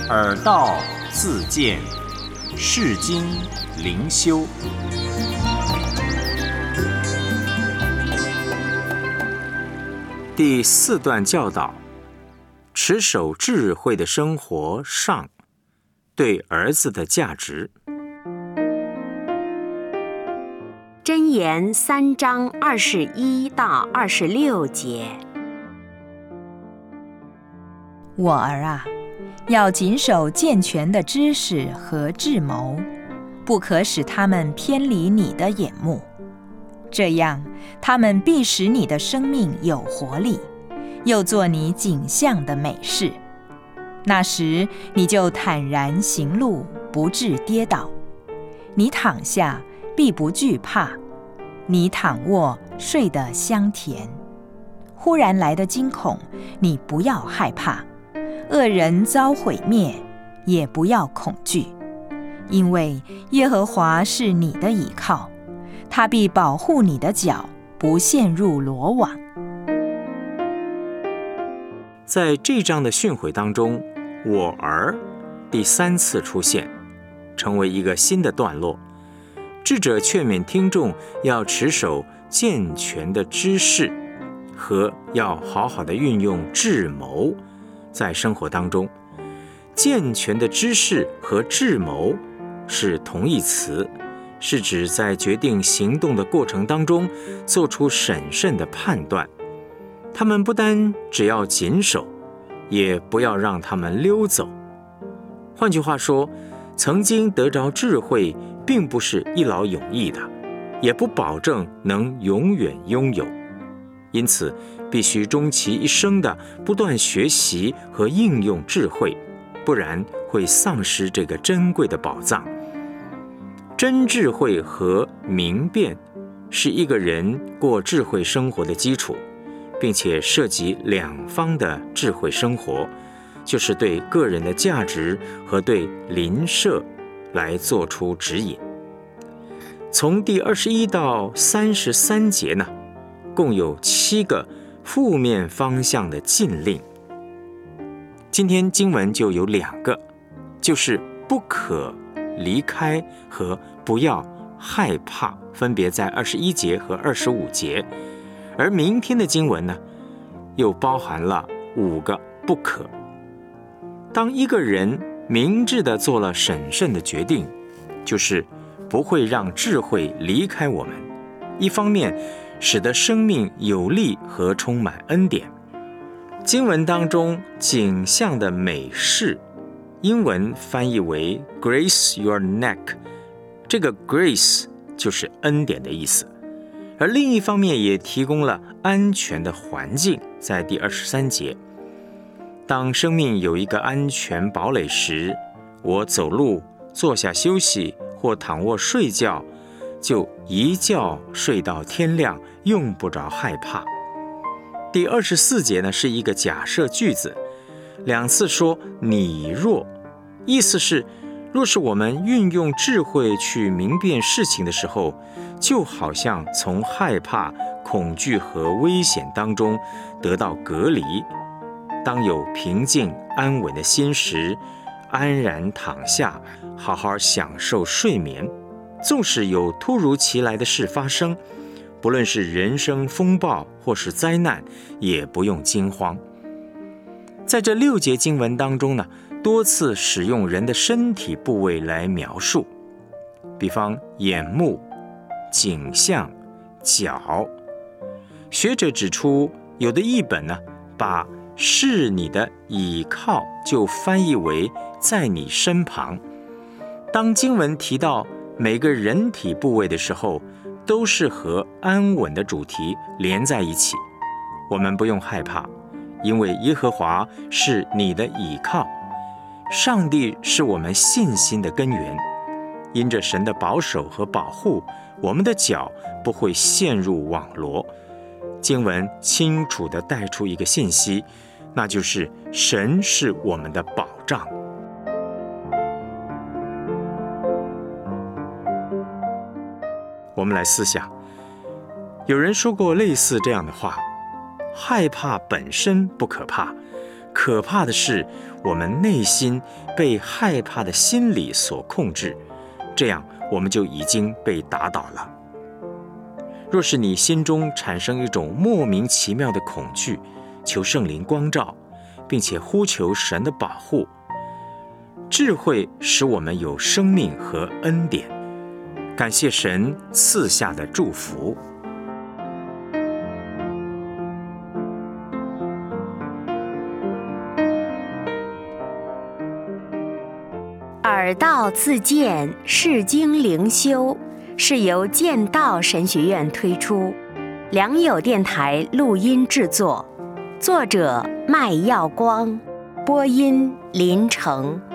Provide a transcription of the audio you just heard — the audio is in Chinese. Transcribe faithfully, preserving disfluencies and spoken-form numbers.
耳道自见，世经灵修。第四段教导：持守智慧的生活上，对儿子的价值。 箴言三章二十一到二十六节。 我儿啊，要谨守健全的知识和智谋，不可使他们偏离你的眼目。这样，他们必使你的生命有活力，又做你景象的美事。那时，你就坦然行路，不致跌倒。你躺下，必不惧怕；你躺卧，睡得香甜。忽然来的惊恐，你不要害怕；恶人遭毁灭，也不要恐惧，因为耶和华是你的倚靠，他必保护你的脚，不陷入罗网。 在这章的训诲当中，我儿第三次出现，成为一个新的段落。智者劝勉听众要持守健全的知识，和要好好的运用智谋在生活当中。健全的知识和智谋是同义词，是指在决定行动的过程当中做出审慎的判断。他们不单只要谨守，也不要让他们溜走。换句话说，曾经得着智慧并不是一劳永逸的，也不保证能永远拥有。因此，必须终其一生的不断学习和应用智慧，不然会丧失这个珍贵的宝藏。真智慧和明辨是一个人过智慧生活的基础，并且涉及两方的智慧生活，就是对个人的价值和对邻舍来做出指引。从第二十一到三十三节呢，共有七个负面方向的禁令。今天经文就有两个，就是不可离开和不要害怕，分别在二十一节和二十五节。而明天的经文呢，又包含了五个不可。当一个人明智地做了审慎的决定，就是不会让智慧离开我们，一方面使得生命有力和充满恩典。经文当中景象的美事，英文翻译为 grace your neck， 这个 grace 就是恩典的意思。而另一方面也提供了安全的环境，在第二十三节，当生命有一个安全堡垒时，我走路、坐下休息或躺卧睡觉，就一觉睡到天亮，用不着害怕。第二十四节呢，是一个假设句子，两次说你若，意思是若是我们运用智慧去明辨事情的时候，就好像从害怕、恐惧和危险当中得到隔离。当有平静安稳的心时，安然躺下，好好享受睡眠。纵使有突如其来的事发生，不论是人生风暴或是灾难，也不用惊慌。在这六节经文当中呢，多次使用人的身体部位来描述，比方眼目、颈项、脚。学者指出，有的译本呢，把是你的倚靠就翻译为在你身旁。当经文提到每个人体部位的时候，都是和安稳的主题连在一起。我们不用害怕，因为耶和华是你的倚靠，上帝是我们信心的根源。因着神的保守和保护，我们的脚不会陷入网罗。经文清楚地带出一个信息，那就是神是我们的保障。我们来思想，有人说过类似这样的话：害怕本身不可怕， 可怕的是，我们内心被害怕的心理所控制，这样我们就已经被打倒了。若是你心中产生一种莫名其妙的恐惧，求圣灵光照，并且呼求神的保护，智慧使我们有生命和恩典。感谢神赐下的祝福。 耳道自荐释经灵修是由剑道神学院推出，良友电台录音制作，作者麦耀光，播音林成。